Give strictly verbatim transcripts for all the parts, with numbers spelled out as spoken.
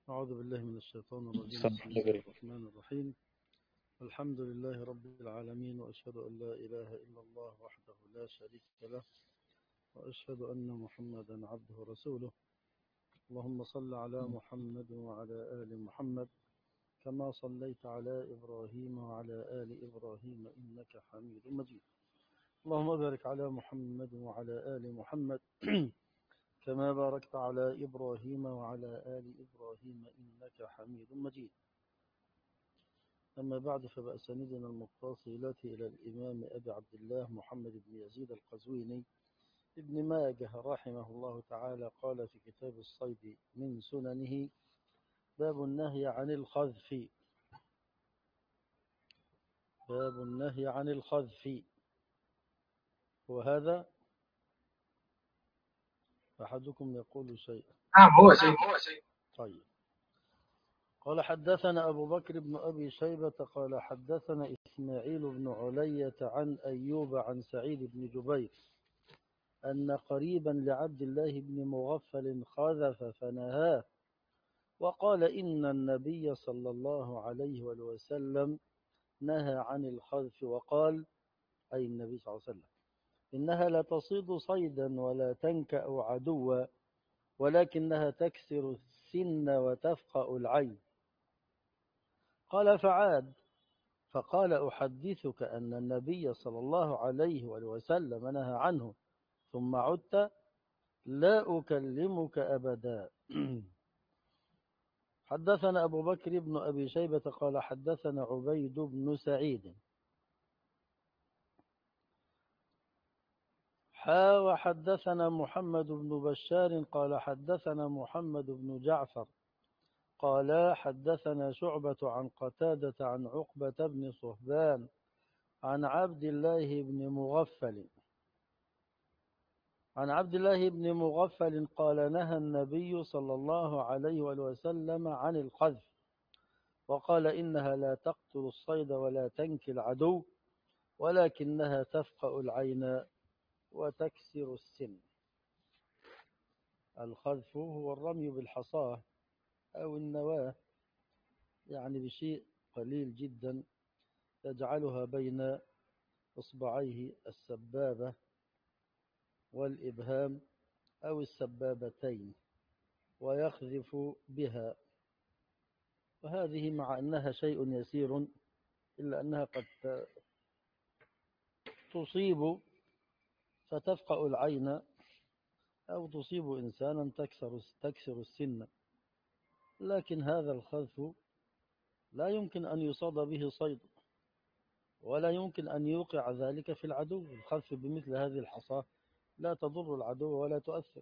أعوذ بالله من الشيطان الرجيم. صلى بسم الله الله عليه الرحمن الرحيم. الحمد لله رب العالمين، وأشهد أن لا إله إلا الله وحده لا شريك له، وأشهد أن محمدا عبده ورسوله. اللهم صل على محمد وعلى آل محمد كما صليت على إبراهيم وعلى آل إبراهيم إنك حميد مجيد. اللهم بارك على محمد وعلى آل محمد كما باركت على إبراهيم وعلى آل إبراهيم إنك حميد مجيد. أما بعد، فبأسانيدنا المتصلة إلى الإمام أبي عبد الله محمد بن يزيد القزويني ابن ماجه رحمه الله تعالى قال في كتاب الصيد من سننه: باب النهي عن الخذف. باب النهي عن الخذف. وهذا أحدكم يقول شيئا. نعم هو شيء. طيب. قال: حدثنا أبو بكر بن أبي شيبة قال حدثنا إسماعيل بن علية عن أيوب عن سعيد بن جبير أن قريبا لعبد الله بن مغفل خذف فنهاه، وقال إن النبي صلى الله عليه وسلم نهى عن الخذف، وقال أي النبي صلى الله عليه وسلم: إنها لا تصيد صيدا ولا تنكأ عدوا، ولكنها تكسر السن وتفقأ العين. قال: فعاد فقال: أحدثك أن النبي صلى الله عليه وسلم نهى عنه، ثم عدت لا أكلمك أبدا. حدثنا أبو بكر بن أبي شيبة قال حدثنا عبيد بن سعيد حا وحدثنا محمد بن بشار قال حدثنا محمد بن جعفر قال حدثنا شعبة عن قتادة عن عقبة بن صهبان عن عبد الله بن مغفل عن عبد الله بن مغفل قال: نهى النبي صلى الله عليه وسلم عن الخذف، وقال: إنها لا تقتل الصيد ولا تنكي العدو، ولكنها تفقأ العين وتكسر السن. الخذف هو الرمي بالحصاة أو النواة، يعني بشيء قليل جدا يجعلها بين إصبعيه السبابة والإبهام أو السبابتين ويخذف بها، وهذه مع أنها شيء يسير إلا أنها قد تصيب فتفقأ العين، أو تصيب إنسانا تكسر تكسر السن. لكن هذا الخذف لا يمكن أن يصاد به صيد، ولا يمكن أن يوقع ذلك في العدو. الخذف بمثل هذه الحصاة لا تضر العدو ولا تؤثر،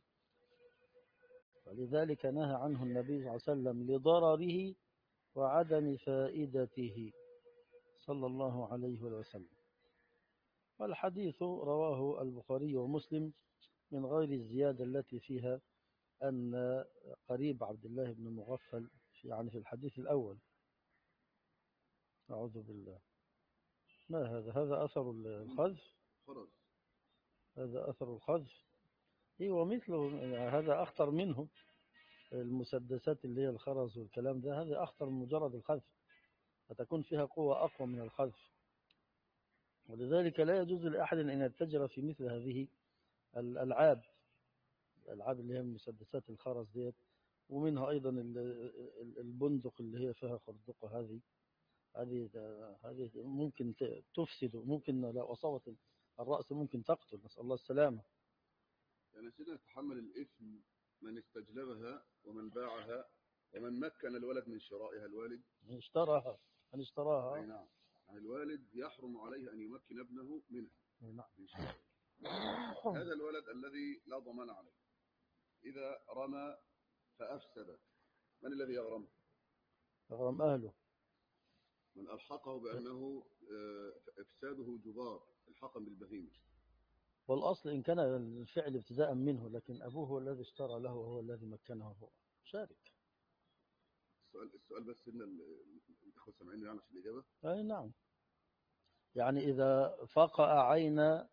ولذلك نهى عنه النبي صلى الله عليه وسلم لضرره وعدم فائدته صلى الله عليه وسلم. والحديث رواه البخاري ومسلم من غير الزيادة التي فيها أن قريب عبد الله بن مغفل في يعني في الحديث الأول. أعوذ بالله. ما هذا؟ هذا أثر الخذف. هذا أثر الخذف. إيه، ومثله هذا أخطر منه. المسدسات اللي هي الخرز والكلام ده، هذا أخطر من مجرد الخذف، فتكون فيها قوة أقوى من الخذف. ولذلك لا يجوز لأحد أن يتجر في مثل هذه الألعاب الألعاب اللي هي المسدسات الخرز ديت، ومنها أيضا البندق اللي هي فيها خردقة. هذه هذه هذه ممكن تفسد، ممكن لو أصابت الرأس ممكن تقتل، نسأل الله السلامة. يعني سيدنا يتحمل الإثم من استجلبها ومن باعها ومن مكن الولد من شرائها. الوالد من اشتراها من اشتراها أي نعم، يعني الوالد يحرم عليه أن يمكن ابنه منها. نعم. من شرائها. هذا الولد الذي لا ضمان عليه إذا رمى فأفسد، من الذي يغرمه؟ يغرم أهله. من ألحقه بأنه إفساده جبار الحقا بالبهيمة. والأصل إن كان الفعل ابتداء منه، لكن أبوه هو الذي اشترى له وهو الذي مكنه، هو شارك. السؤال السؤال بس إن الإخوة سامعين يعني في الإجابة. أي نعم. يعني إذا فقأ عين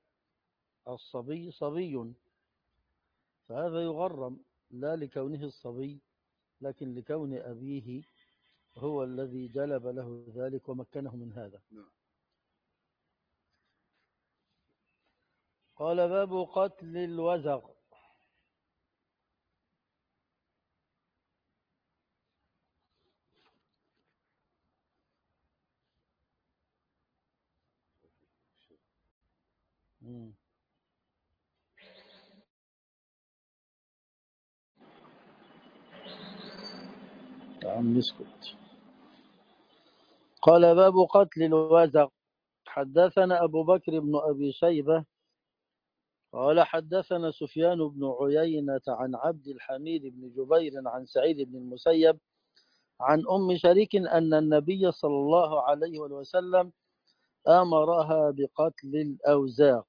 الصبي صبي فهذا يغرم، لا لكونه الصبي لكن لكون أبيه هو الذي جلب له ذلك ومكنه من هذا. قال باب قتل الوزغ. مم. عم نسكت. قال باب قتل الوزغ. حدثنا أبو بكر بن أبي شيبة قال حدثنا سفيان بن عيينة عن عبد الحميد بن جبير عن سعيد بن المسيب عن أم شريك أن النبي صلى الله عليه وسلم أمرها بقتل الأوزاغ.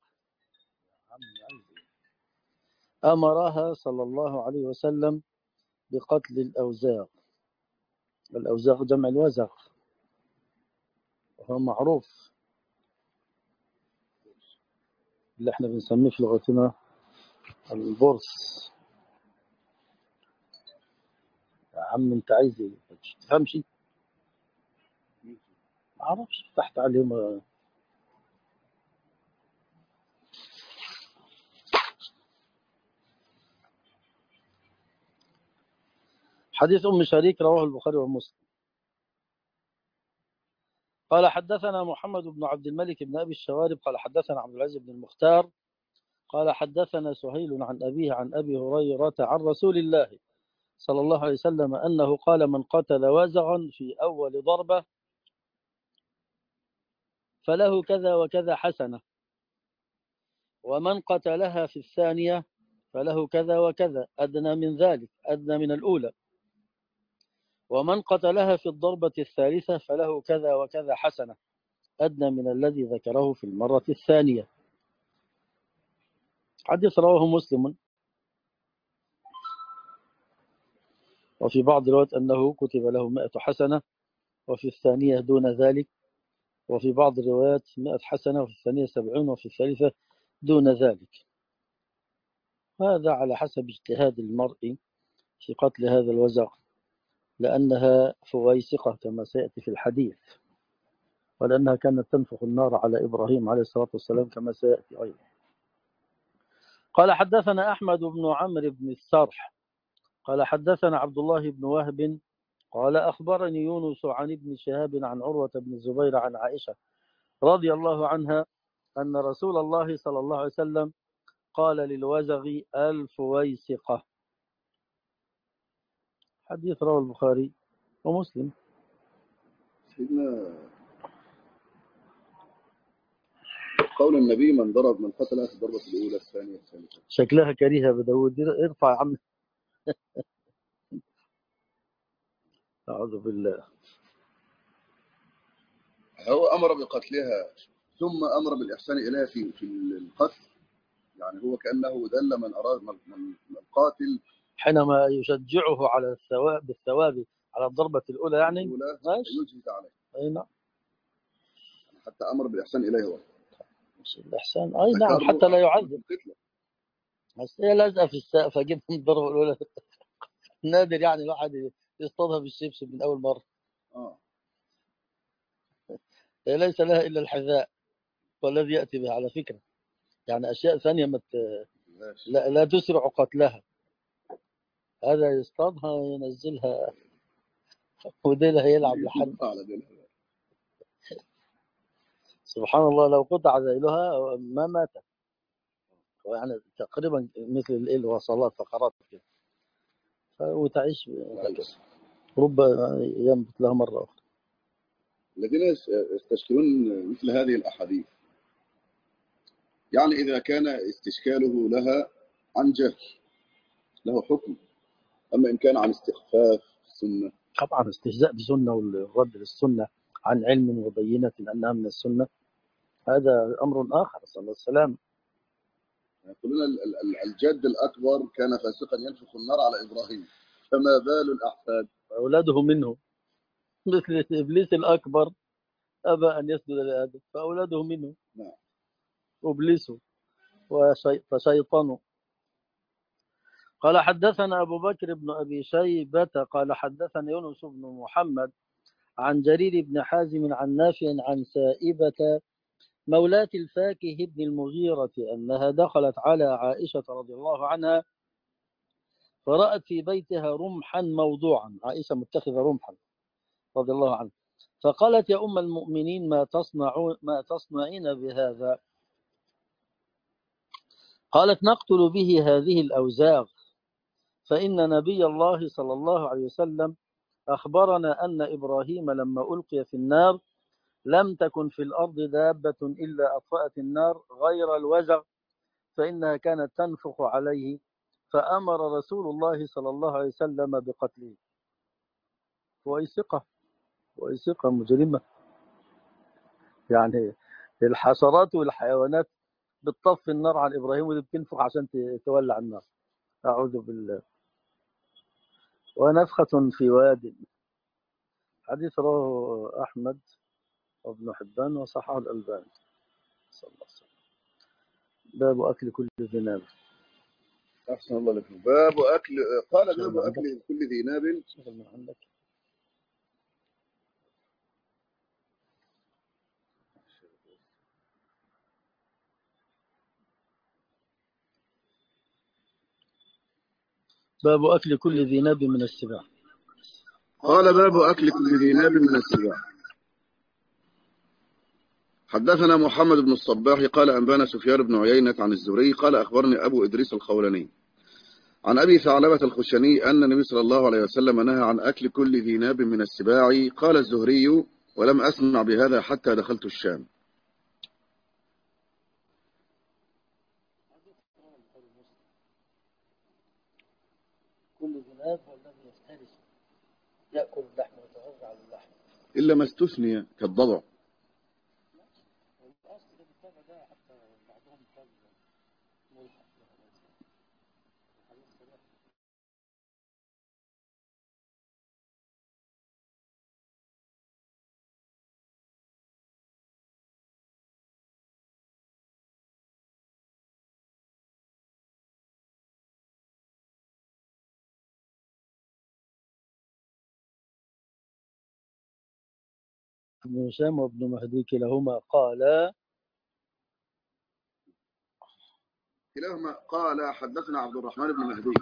أمرها صلى الله عليه وسلم بقتل الأوزاغ. الأوزاغ جمع الوزغ وهو معروف اللي احنا بنسميه في لغتنا البرص. يا عم انت عايز ايه؟ مش تفهمش؟ ما اعرفش فتحت عليهم. حديث أم شريك رواه البخاري ومسلم. قال حدثنا محمد بن عبد الملك بن أبي الشوارب قال حدثنا عبد العزيز بن المختار قال حدثنا سهيل عن أبيه عن أبي هريرة عن رسول الله صلى الله عليه وسلم أنه قال من قتل وزغا في أول ضربة فله كذا وكذا حسنة، ومن قتلها في الثانية فله كذا وكذا أدنى من ذلك، أدنى من الأولى، ومن قتلها في الضربة الثالثة فله كذا وكذا حسنة أدنى من الذي ذكره في المرة الثانية. حديث رواه مسلم. وفي بعض الروايات أنه كتب له مائة حسنة وفي الثانية دون ذلك، وفي بعض الروايات مائة حسنة وفي الثانية سبعون وفي الثالثة دون ذلك. هذا على حسب اجتهاد المرء في قتل هذا الوزغ، لأنها فويسقة كما سيأتي في الحديث، ولأنها كانت تنفخ النار على إبراهيم عليه الصلاة والسلام كما سيأتي أيضا. قال حدثنا أحمد بن عمرو بن السرح قال حدثنا عبد الله بن وهب قال أخبرني يونس عن ابن شهاب عن عروة بن الزبير عن عائشة رضي الله عنها أن رسول الله صلى الله عليه وسلم قال للوزغ الفويسقة. حديث رواه البخاري ومسلم. سيدنا قول النبي من ضرب من قتل في الضربة الأولى الثانية الثالثة شكلها كريهة بداود، ارفع يا عم. أعوذ بالله. هو أمر بقتلها ثم أمر بالإحسان إليها في في القتل، يعني هو كأنه دل من أراد من القاتل حينما يشجعه على الثواب بالثواب على الضربة الأولى يعني الأولى ماشي. يجهد عليه. أي نعم. حتى أمر بالإحسان إليه هو مش الإحسان. أي نعم حتى لا يعذب. القتلة. بس هي لازقة في السقف أجيبها من الضربة الأولى. نادر يعني الواحد يصطادها بالشبشب من أول مرة. آه. هي ليس لها إلا الحذاء والذي يأتي بها على فكرة، يعني أشياء ثانية مت... لا, لا تسرع قتلها. هذا يصطادها ينزلها وديلها يلعب لحد. سبحان الله لو قطع ذيلها ما مات، يعني تقريبا مثل الإل وصلات فقرات كده وتعيش هكذا، رب ينبت لها مرة أخرى. الذين يستشكلون مثل هذه الأحاديث، يعني إذا كان استشكاله لها عن جهل له حكم، أما إن كان عن استخفاف السنة. طبعا استهزاء بسنة والرد للسنة عن علم وبينة أنها من السنة هذا أمر آخر. صلى الله عليه وسلم يقولون الجد الأكبر كان فاسقا ينفخ النار على إبراهيم، فما بال الأحفاد أولاده منه، مثل إبليس الأكبر أبى أن يسجد لآدم فأولاده منه. نعم. إبليس وشيطانه. قال حدثنا أبو بكر بن أبي شيبة قال حدثنا يونس بن محمد عن جرير بن حازم عن نافع عن سائبة مولاة الفاكه بن المغيرة أنها دخلت على عائشة رضي الله عنها فرأت في بيتها رمحا موضوعا. عائشة متخذة رمحا رضي الله عنها، فقالت يا أم المؤمنين ما تصنعون ما تصنعين بهذا؟ قالت نقتل به هذه الأوزاغ، فإن نبي الله صلى الله عليه وسلم أخبرنا أن إبراهيم لما ألقي في النار لم تكن في الأرض دابة إلا أطفأت النار غير الوزغ، فإنها كانت تنفخ عليه، فأمر رسول الله صلى الله عليه وسلم بقتله. ويثقة ويثقة مجرمة، يعني الحشرات والحيوانات بتطفي النار عن إبراهيم ودي بتنفخ عشان تولع النار. أعوذ بالله. ونفخة في واد. حديث رواه أحمد وابن حبان وصححه الألباني. صلى الله عليه وسلم. باب أكل كل ذي ناب. أحسن الله لك. باب أكل، قال شغل باب من عندك. أكل كل ذي ناب. شغل من عندك. باب أكل كل ذي ناب من السباع. قال باب أكل كل ذي ناب من السباع. حدثنا محمد بن الصباح قال أنبانا سفيان بن عيينة عن الزهري قال أخبرني أبو إدريس الخولاني عن أبي ثعلبة الخشني أن النبي صلى الله عليه وسلم نهى عن أكل كل ذي ناب من السباع. قال الزهري ولم أسمع بهذا حتى دخلت الشام. كل ذي ناب هو الذي يفترس يأكل اللحم ويتغذى على اللحم إلا ما استثني كالضبع. والأصل بالطبع ده حتى بعضهم قال ملحق ابن هشام وابن مهدي كلاهما قال كلاهما قال حدثنا عبد الرحمن بن مهدي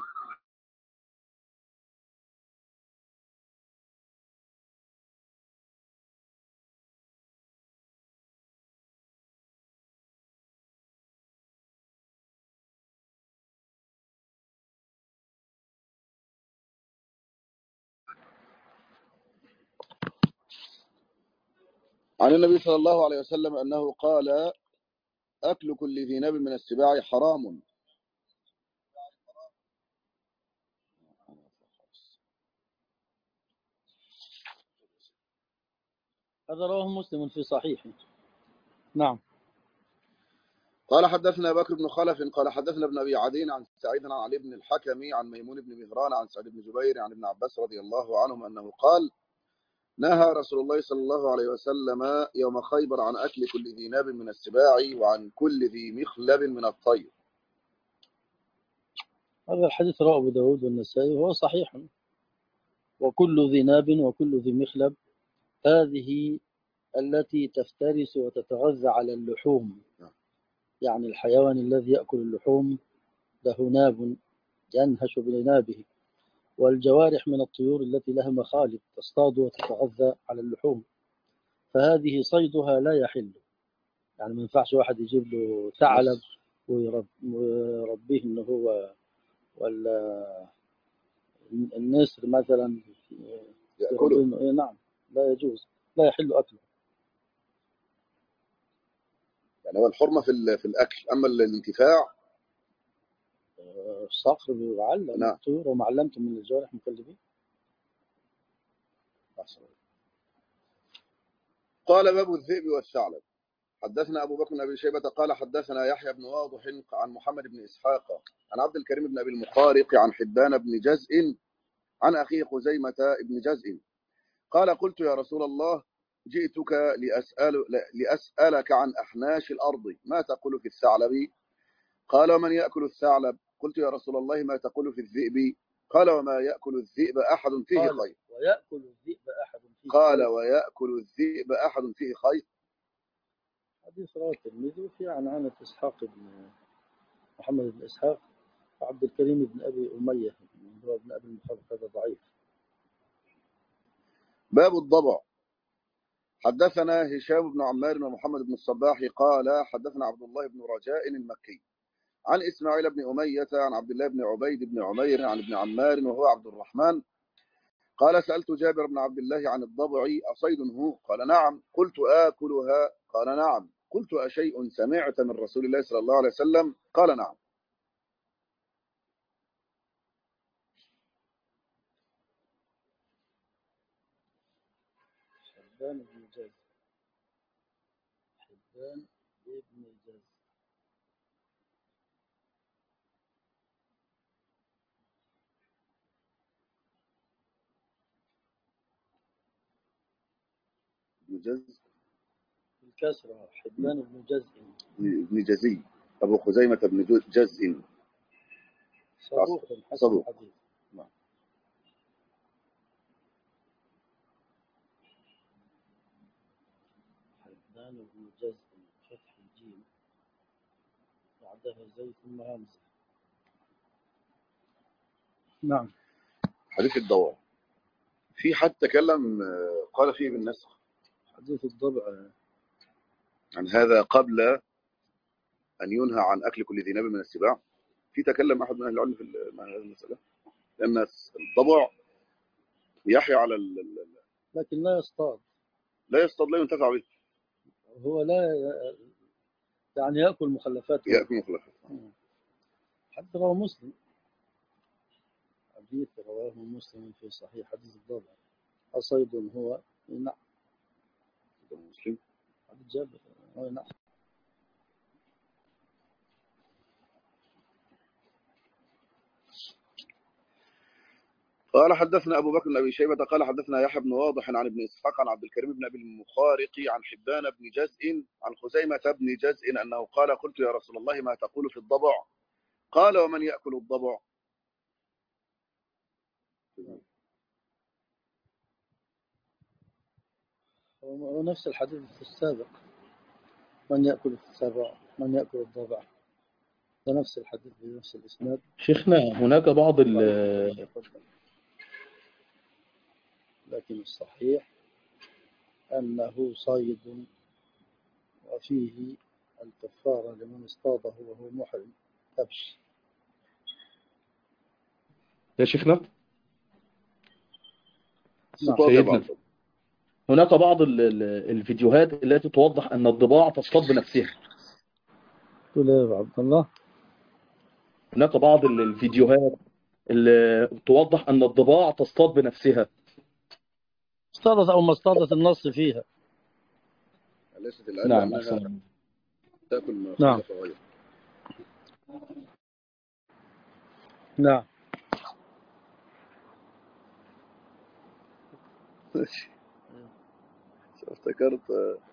عن النبي صلى الله عليه وسلم أنه قال أكل كل ذي ناب من السباع حرام. هذا رواه مسلم في صحيحه. نعم. قال حدثنا بكر بن خلف قال حدثنا ابن أبي عدين عن سعيد عن علي بن الحكم عن ميمون بن مهران عن سعيد بن جبير عن ابن عباس رضي الله عنهم أنه قال نهى رسول الله صلى الله عليه وسلم يوم خيبر عن أكل كل ذي ناب من السباع وعن كل ذي مخلب من الطير. هذا الحديث رواه أبو داود والنسائي وهو صحيح. وكل ذي ناب وكل ذي مخلب هذه التي تفترس وتتغذى على اللحوم، يعني الحيوان الذي يأكل اللحوم له ناب ينهش بنابه، والجوارح من الطيور التي لها مخالب تصطاد وتتغذى على اللحوم، فهذه صيدها لا يحل. يعني ما ينفعش واحد يجيب له ثعلب ويرب ويربيه انه هو، ولا النسر مثلا يأكله. نعم لا يجوز، لا يحل أكله. يعني هو الحرمة في في الأكل، أما الانتفاع الصقر بيعلم نعم. الطيور وما علمتم من الجوارح مكلبين. قال باب الذئب والثعلب. حدثنا أبو بكر بن أبي شيبة قال حدثنا يحيى بن واضح عن محمد بن إسحاق عن عبد الكريم بن أبي المخارق عن حبان بن جزء عن أخي خزيمة بن جزء قال قلت يا رسول الله جئتك لأسأل لأسألك عن أحناش الأرض ما تقول في الثعلب؟ قال من يأكل الثعلب؟ قلت يا رسول الله ما تقول في الذئب؟ قال وما يأكل الذئب أحد فيه قال خير. ويأكل الذئب أحد فيه قال خير. ويأكل الذئب أحد فيه خير. حديث رواه الترمذي وفي عن عنة إسحاق بن محمد بن إسحاق وعبد الكريم بن أبي أمية هو ابن أبي المخالف، هذا ضعيف. باب الضبع. حدثنا هشام بن عمار ومحمد بن الصباح قال حدثنا عبد الله بن رجاء المكي عن إسماعيل بن أمية عن عبد الله بن عبيد بن عمير عن ابن عمار وهو عبد الرحمن قال سألت جابر بن عبد الله عن الضبع أصيد هو؟ قال نعم. قلت آكلها؟ قال نعم. قلت أشيء سمعت من رسول الله صلى الله عليه وسلم؟ قال نعم. حبان بن جز حبان بن جز ابن جز الكسرة حبان بن جزء ابن جزي أبو خزيمة بن جزء صدوق حسن صدوق. الحديث. نعم. حبان بن جزء فتح الجيم بعدها زي ثم همزة. نعم. حديث الضبع في حد تكلم قال فيه بالنسخ حديث الضبع عن هذا قبل أن ينهى عن أكل كل ذي ناب من السباع. في تكلم أحد من أهل العلم في هذه المسألة لأن الضبع يحيى على ال... لكن لا يصطاد، لا يصطاد، لا ينتفع به، هو لا يعني يأكل مخلفات يأكل مخلفات. حتى رواه مسلم، حديث رواه مسلم في صحيح حديث الضبع أصيد هو؟ نعم. مسلم حديث جابر هو نعم. قال حدثنا أبو بكر بن أبي شيبة قال حدثنا يحيى بن واضح عن ابن إسحاق عن عبد الكريم بن أبي المخارق عن حبان بن جزء عن خزيمة بن جزء أنه قال قلت يا رسول الله ما تقول في الضبع؟ قال ومن يأكل الضبع؟ ونفس الحديث في السابق من يأكل في السابع من يأكل الضبع، ونفس الحديث بنفس الإسناد. شيخنا هناك بعض ال لكن الصحيح أنه صيد وفيه الكفارة لمن اصطاده وهو محرم كبش. يا شيخنا نعم. سيدنا هناك بعض ال- ال- الفيديوهات التي توضح أن الضباع تصطاد بنفسها. تقول إيه يا عبد الله؟ هناك بعض ال- الفيديوهات اللي توضح أن الضباع تصطاد بنفسها. اصطادت أو ما اصطادت النص فيها. ليست العلة نعم أنها أحسن. تأكل ما نعم. خلف غيره. نعم. افتكرت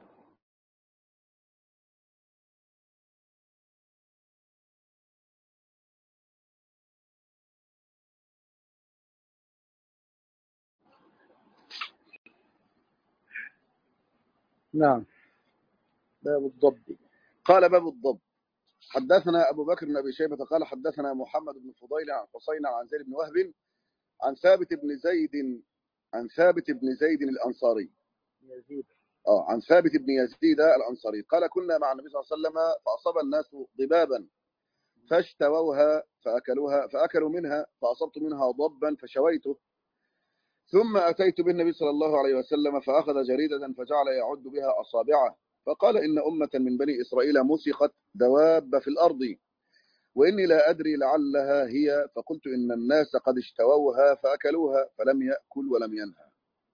نعم. باب الضب. قال باب الضب. حدثنا أبو بكر بن أبي شيبة قال حدثنا محمد بن فضيل عن حسين عن زيد بن وهب عن ثابت بن زيد عن ثابت بن زيد الأنصاري يزيد. اه عن ثابت بن يزيد الأنصاري قال كنا مع النبي صلى الله عليه وسلم فأصاب الناس ضبابا فاشتووها فأكلوها فأكلوا منها فأصبت منها ضبا فشويته ثم أتيت بالنبي صلى الله عليه وسلم فأخذ جريدة فجعل يعد بها أصابعه فقال إن أمة من بني إسرائيل مسخت دواب في الأرض وإني لا أدري لعلها هي فقلت إن الناس قد اشتووها فأكلوها فلم يأكل ولم ينهى.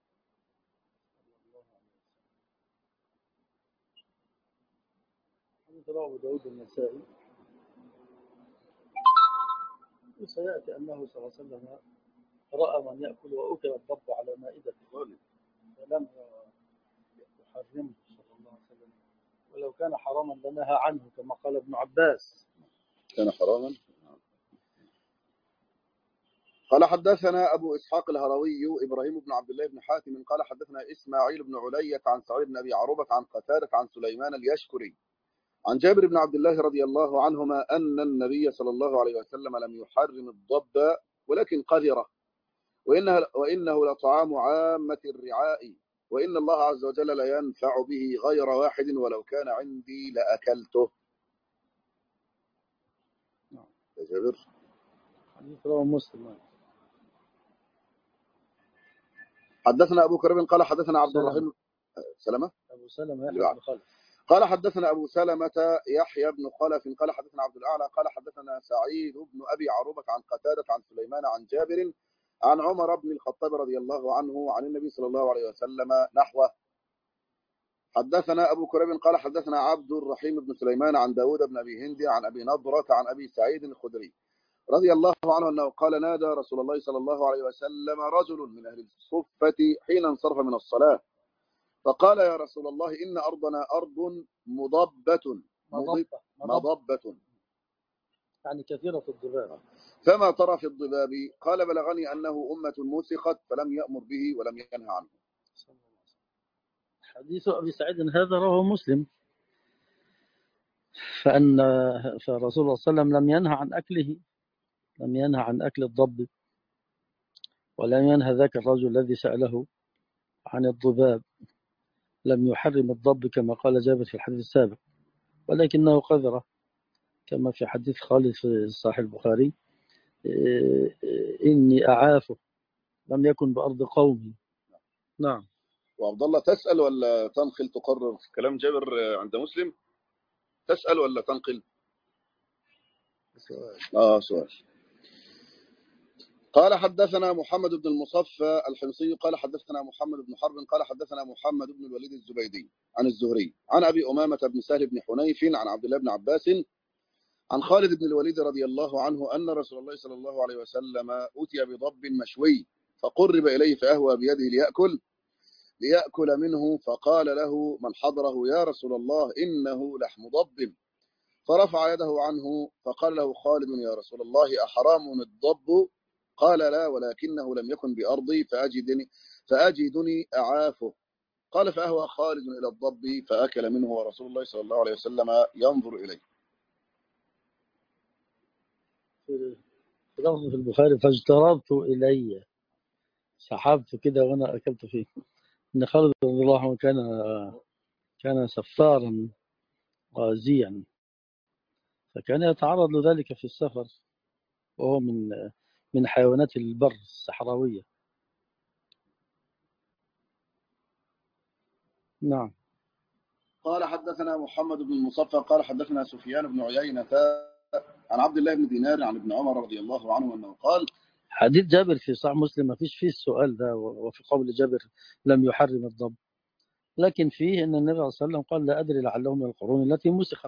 رواه أبو داود النسائي وسيأتي أنه صلى الله عليه وسلم رأى من يأكل وأكل الضب على مائدته فلم يحرمه صلى الله عليه وسلم، ولو كان حراما لنهى عنه كما قال ابن عباس. كان حراما قال حدثنا أبو إسحاق الهروي إبراهيم بن عبد الله بن حاتم قال حدثنا إسماعيل بن علية عن سعيد بن أبي عروبة عن قتادة عن سليمان اليشكري عن جابر بن عبد الله رضي الله عنهما أن النبي صلى الله عليه وسلم لم يحرم الضب ولكن قذره وإنه, وإنه لطعام عامة الرعاء وإن الله عز وجل لا ينفع به غير واحد ولو كان عندي لأكلته. يا جابر حديث رواه مسلم. حدثنا أبو كريم قال حدثنا عبد سلمة. الرحيم سلمة أبو سلمة يحيى بن خلف قال حدثنا أبو سلمة يحيى بن خلف قال حدثنا عبد الأعلى قال حدثنا سعيد بن أبي عروبة عن قتادة عن سليمان عن جابر عن عمر بن الخطاب رضي الله عنه عن النبي صلى الله عليه وسلم نحوه. حدثنا أبو كريم قال حدثنا عبد الرحيم بن سليمان عن داود بن أبي هند عن أبي نضرة عن أبي سعيد الخدري رضي الله عنه أنه قال نادى رسول الله صلى الله عليه وسلم رجل من أهل الصفة حين انصرف من الصلاة فقال يا رسول الله إن أرضنا أرض مضبة مضبة مضبة يعني كثيرة الضباب فما ترى في الضباب؟ قال بلغني أنه أمة مسخت فلم يأمر به ولم ينهى عنه. حديث أبي سعيد هذا رواه مسلم فأن فالرسول صلى الله عليه وسلم لم ينهى عن أكله لم ينهى عن أكل الضب ولم ينهى ذاك الرجل الذي سأله عن الضباب لم يحرم الضب كما قال جابر في الحديث السابق ولكنه قذره كما في حديث خالد في صحيح البخاري إني أعافه لم يكن بأرض قومي. نعم. وعبد الله تسأل ولا تنقل تقرر كلام جابر عند مسلم؟ تسأل ولا تنقل؟ سؤال. آه سؤال. قال حدثنا محمد بن المصفى الحمصي قال حدثنا محمد بن حرب قال حدثنا محمد بن الوليد الزبيدي عن الزهري عن أبي أمامة بن سهل بن حنيف عن عبد الله بن عباس عن خالد بن الوليد رضي الله عنه أن رسول الله صلى الله عليه وسلم أتي بضب مشوي فقرب إليه فأهوى بيده ليأكل ليأكل منه فقال له من حضره يا رسول الله إنه لحم ضب فرفع يده عنه فقال له خالد يا رسول الله أحرام الضب؟ قال لا ولكنه لم يكن بأرضي فأجدني, فأجدني أعافه. قال فأهوى خالد إلى الضب فأكل منه ورسول الله صلى الله عليه وسلم ينظر إليه. في لفظ في البخاري فاجتربت إلي سحبت كده وأنا أكلت فيه. إن خالد رضي الله عنه كان كان سفارا غازيا فكان يتعرض لذلك في السفر وهو من من حيوانات البر الصحراوية. نعم. قال حدثنا محمد بن المصفى قال حدثنا سفيان بن عيينة عن عبد الله بن دينار عن ابن عمر رضي الله عنه أنه قال حديث جابر في صحيح مسلم ما فيش فيه السؤال ده وفي قول جابر لم يحرم الضب لكن فيه أن النبي صلى الله عليه وسلم قال لا أدري لعله من القرون التي مسخت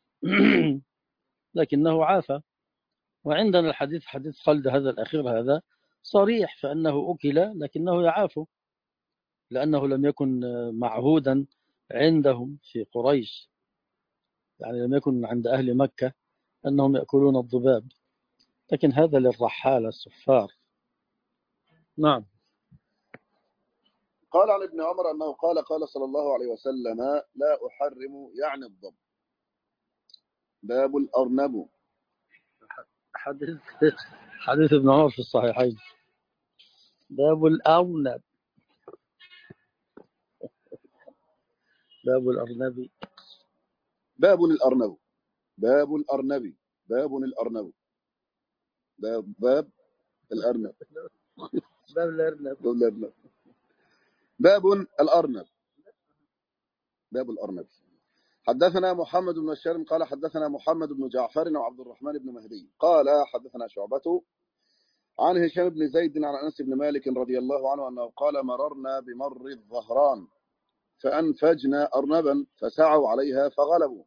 لكنه عافى. وعندنا الحديث حديث خالد هذا الأخير هذا صريح فأنه أكل لكنه يعافى لأنه لم يكن معهودا عندهم في قريش يعني لم يكن عند أهل مكة أنهم يأكلون الضباب لكن هذا للرحالة السفار. نعم. قال عن ابن عمر أنه قال قال صلى الله عليه وسلم لا أحرم يعني الضب. باب الأرنب. حديث حديث ابن عمر في الصحيحين. باب الأرنب. باب الأرنب. باب الأرنب. باب الأرنب. باب الأرنب. باب باب الأرنب. باب الأرنب. باب الأرنب. باب الأرنب. باب الأرنب. حدثنا محمد بن بشار قال حدثنا محمد بن جعفر وعبد الرحمن بن مهدي قال حدثنا شعبة عن هشام بن زيد عن أنس بن مالك رضي الله عنه أنه قال مررنا بمر الظهران فأنفجنا أرنبا فسعوا عليها فغلبوا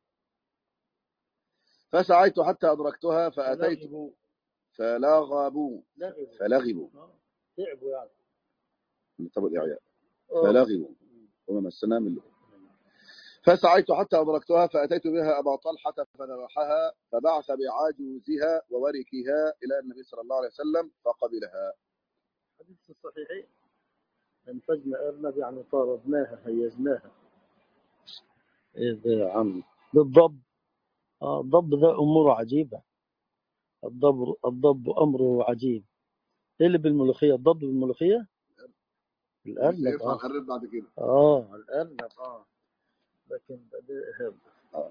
فسعيت حتى أدركتها فأتيت فلغبوا فلغبوا تعبوا يعني طب الإعياء فلغبوا وما مسنا من له فسعيت حتى أدركتها فأتيت بها أبا طلحة فذبحها فبعث بعجوزها ووركها إلى النبي صلى الله عليه وسلم فقبلها. حديث الصحيحين انتجنا أرنب يعني طاردناها هيزناها. إيه ده يا عم؟ ده الضب. آه الضب ده أموره عجيبة. الضب الضب أمره عجيب. إيه اللي بالملوخية؟ الضب بالملوخية؟ الأرنب. يرفع آه الأرنب بعد كده. آه الأرنب. آه لكن ده إرهاب. آه.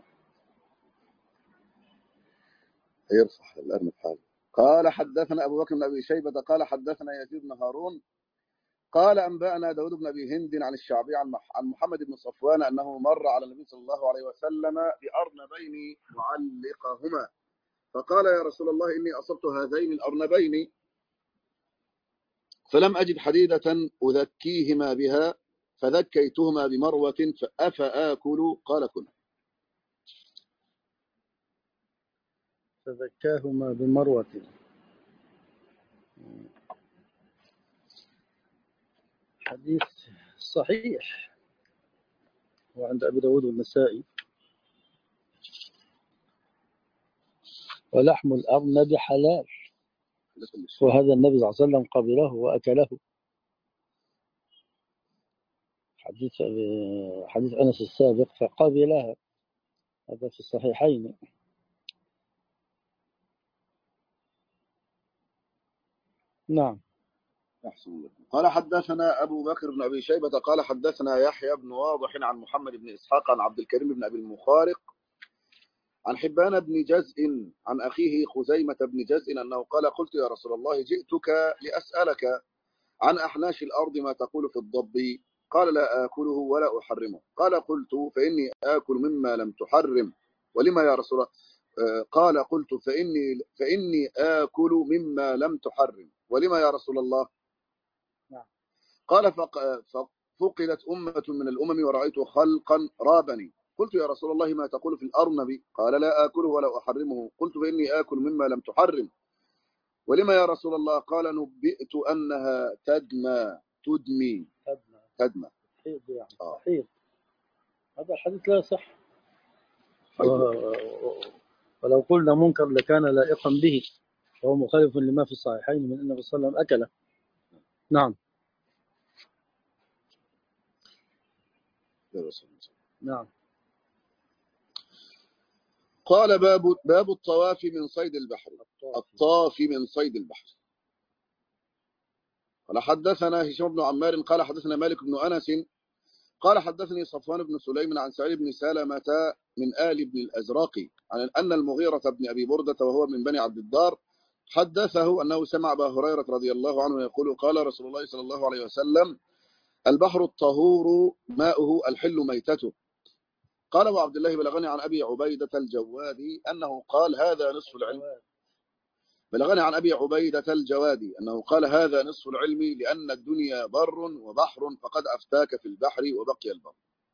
يرفع الأرنب حاله. قال حدثنا أبو بكر بن أبي شيبة قال حدثنا يزيد بن هارون قال أنبأنا داود بن أبي هند عن الشعبي عن عن محمد بن صفوان أنه مر على النبي صلى الله عليه وسلم بأرنبين معلقهما فقال يا رسول الله إني أصبت هذين الأرنبين فلم أجد حديدة أذكيهما بها فذكيتهما بمروة فأفآكل قال كل. فذكاهما بمروة. حديث صحيح وعند أبي داود والنسائي. ولحم الأرنب حلال وهذا النبي صلى الله عليه وسلم قبله وأكله. حديث حديث أنس السابق فقبلها. هذا في الصحيحين. نعم. قال حدثنا أبو بكر بن أبي شيبة قال حدثنا يحيى بن واضح عن محمد بن إسحاق عن عبد الكريم بن أبي المخارق عن حبان بن جزء عن أخيه خزيمة بن جزء أنه قال قلت يا رسول الله جئتك لأسألك عن أحناش الأرض ما تقول في الضب قال لا آكله ولا أحرمه قال قلت فإني آكل مما لم تحرم ولما يا رسول الله قال قلت فإني, فإني آكل مما لم تحرم ولما يا رسول الله قال ففقدت أمة من الأمم ورأيت خلقا رابني قلت يا رسول الله ما تقول في الأرنب قال لا آكله ولا أحرمه قلت فإني آكل مما لم تحرم ولما يا رسول الله قال نبئت أنها تدمى تدمي تدمى تدمى تحيض يعني آه. تحيض. هذا الحديث لا صح. ولو قلنا منكر لكان لائقا به وهو مخالف لما في الصحيحين من أن النبي صلى الله عليه وسلم أكله. نعم. نعم. قال باب باب الطواف من صيد البحر الطاف من صيد البحر. قال حدثنا هشام بن عمار قال حدثنا مالك بن أنس قال حدثني صفوان بن سليم عن سعيد بن سلمة من آل بن الأزرق عن أن المغيرة بن أبي بردة وهو من بني عبد الدار حدثه أنه سمع أبا هريرة رضي الله عنه يقول قال رسول الله صلى الله عليه وسلم البحر الطهور ماؤه الحل ميتته. قال أبو عبد الله بلغني عن أبي عبيدة الجوادي أنه قال هذا نصف العلم بلغني عن أبي عبيدة الجوادي أنه قال هذا نصف العلم لأن الدنيا بر وبحر فقد أفتاك في البحر وبقي البر.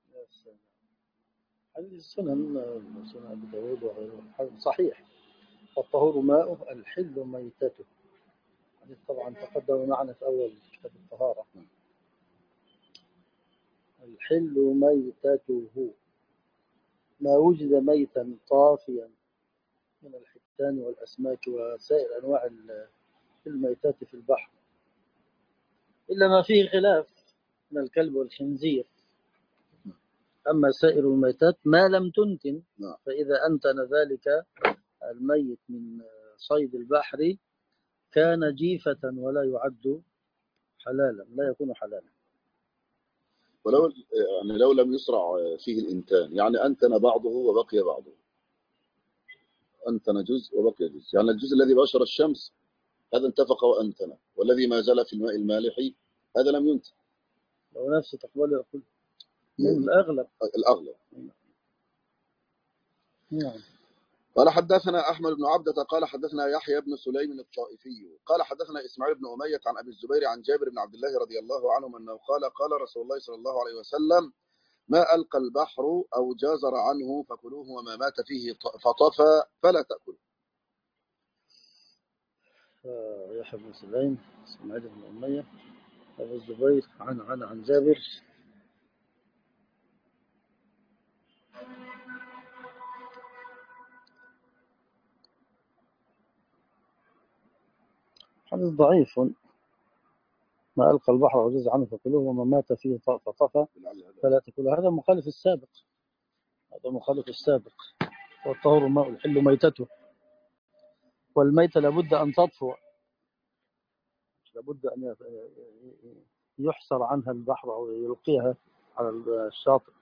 هذه السنن سنن أبي داود وغيره صحيح. الطهور ماؤه الحل ميتته. هذه طبعا تقدم معنا في أول كتاب الطهارة. الحل ميتته ما وجد ميتا طافيا من الحيتان والأسماك وسائر أنواع الميتات في البحر إلا ما فيه خلاف من الكلب والخنزير. أما سائر الميتات ما لم تنتن فإذا أنتن ذلك الميت من صيد البحر كان جيفة ولا يعد حلالا لا يكون حلالا. ولو يعني لو لم يسرع فيه الإنتان يعني أنتن بعضه وبقي بعضه أنتن جزء وبقي جزء يعني الجزء الذي باشر الشمس هذا انتفق وأنتن والذي ما زال في الماء المالح هذا لم ينتن. لو نفس تقبله يقول من الأغلب الأغلب. نعم. قال حدثنا أحمد بن عبدة قال حدثنا يحيى بن سليم الطائفي قال حدثنا إسماعيل بن أمية عن أبي الزبير عن جابر بن عبد الله رضي الله عنه أنه قال قال رسول الله صلى الله عليه وسلم ما ألقى البحر أو جازر عنه فكلوه وما مات فيه فطفى فلا تأكل. يحيى بن سليم إسماعيل بن أمية أبو الزبير عن عن عن جابر حديث ضعيف. ما ألقى البحر وجز عنه فكلوه وما مات فيه فطفى فلا تكلوه. هذا مخالف السابق، هذا مخالف السابق. والطهور ماء الحل ميتته، والميتة لابد أن تطفو، لابد أن يحصر عنها البحر أو يلقيها على الشاطئ.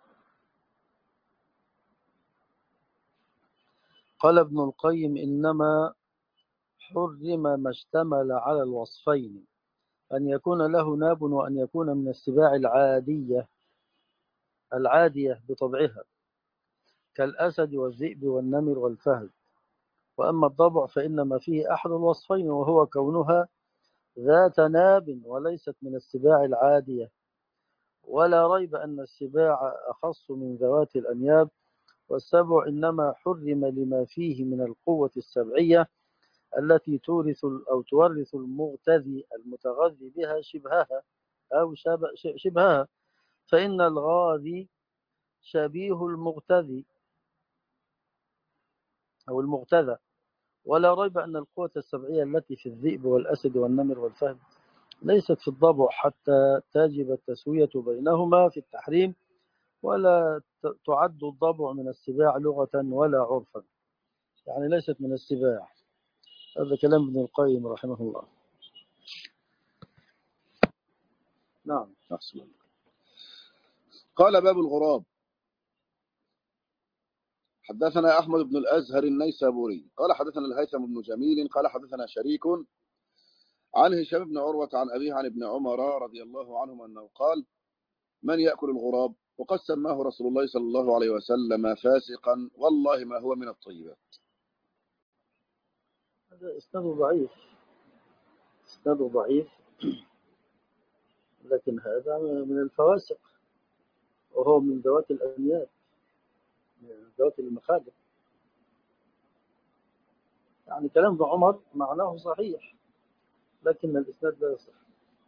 قال ابن القيم إنما حرم ما اشتمل على الوصفين، أن يكون له ناب وأن يكون من السباع العادية العادية بطبعها كالأسد والذئب والنمر والفهد. وأما الضبع فإنما فيه أحد الوصفين وهو كونها ذات ناب وليست من السباع العادية. ولا ريب أن السباع أخص من ذوات الأنياب، والسبع إنما حرم لما فيه من القوة السبعية التي تورث أو تورث المغتذي المتغذي بها شبهها أو شبهها، فإن الغاذي شبيه المغتذي أو المغتذى. ولا ريب أن القوة السبعية التي في الذئب والأسد والنمر والفهد ليست في الضبع حتى تجب التسوية بينهما في التحريم، ولا تعد الضبع من السباع لغة ولا عرفا، يعني ليست من السباع. هذا كلام ابن القيم رحمه الله. نعم. قال باب الغراب. حدثنا أحمد بن الأزهر النيسابوري قال حدثنا الهيثم بن جميل قال حدثنا شريك عن هشام بن عروة عن أبيه عن ابن عمر رضي الله عنهما أنه قال: من يأكل الغراب؟ وقد سماه رسول الله صلى الله عليه وسلم فاسقا، والله ما هو من الطيبات. هذا إسناده ضعيف، إسناده ضعيف، لكن هذا من الفواسق وهو من ذوات الأنياب، من ذوات المخالف. يعني كلام ابن عمر معناه صحيح، لكن الإسناد لا يصح.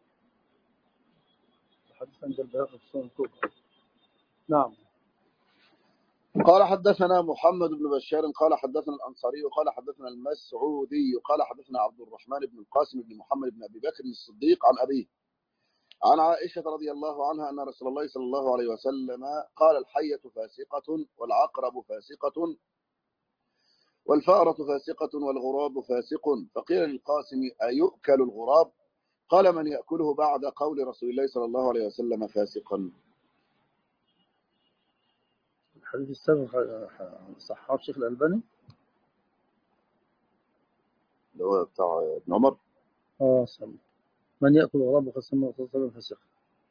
حديث عند البيهقي في السنن الكبرى. نعم. قال حدثنا محمد بن بشار قال حدثنا الأنصاري قال حدثنا المسعودي قال حدثنا عبد الرحمن بن القاسم بن محمد بن أبي بكر الصديق عن أبيه عن عائشة رضي الله عنها أن رسول الله صلى الله عليه وسلم قال: الحية فاسقة، والعقرب فاسقة، والفأرة فاسقة، والغراب فاسق. فقيل للقاسم: أيؤكل الغراب؟ قال: من يأكله بعد قول رسول الله صلى الله عليه وسلم فاسقا. الحديث السابق صححه الشيخ الألباني، اللي هو بتاع ابن عمر. اه سمع. من يأكل الغراب وقد سماه رسول الله صلى الله عليه وسلم فاسقا،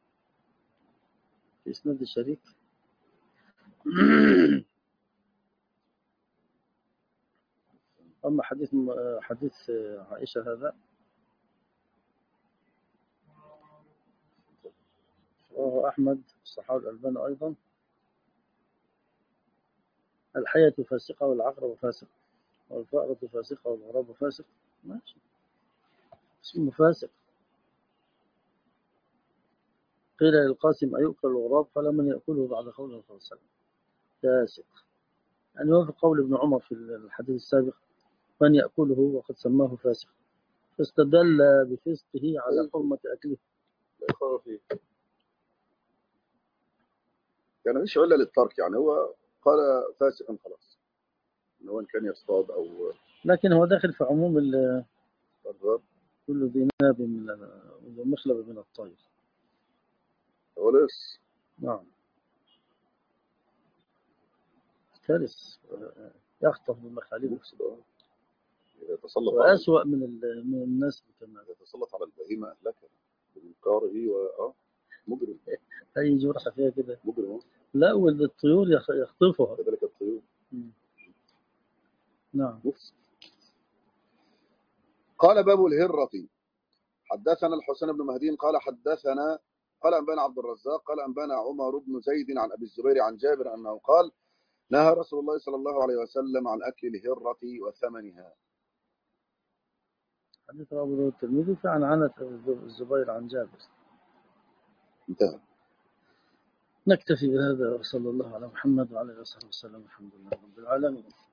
في إسناد الشريك. أما حديث حديث عائشة هذا وهو أحمد الصحابي الألباني أيضا: الحية فاسقة والعقرب فاسق والفأرة فاسقة والغراب فاسق. ماشي، اسمه فاسق. قيل للقاسم: أيؤكل الغراب؟ قال: من يأكله بعد قوله صلى الله عليه وسلم فاسق. يعني وفي قول ابن عمر في الحديث السابق: من يأكله وقد سماه فاسق، فاستدل بفسقه على حرمة أكله. لا يخاف فيه، يعني مش علة للترك، يعني هو قال فاسقا خلاص، إن هو إن كان يصطاد أو. لكن هو داخل في عموم ال كل ذي ناب من ومخلب من الطير. وليس. نعم. كارث يخطف بمخالبه، يتسلط وأسوأ من من الناس كمان. يتسلط على البهيمة أهلكها بمنكاره و مجرم. أي جرحة فيها كده مجرم. لا، والطيور يخطفها كذلك الطيور. نعم. مفسد. قال باب الهرة. حدثنا الحسين بن مهدي قال حدثنا قال أنبانا عبد الرزاق قال أنبانا عمر بن زيد عن أبي الزبير عن جابر أنه قال: نهى رسول الله صلى الله عليه وسلم عن أكل الهرة وثمنها. حديث أبو داود الترمذي في عن عنة الزبير عن جابر. انتهى. نكتفي بهذا وصلى الله على محمد وعلى آله وصحبه وسلم. الحمد لله رب العالمين.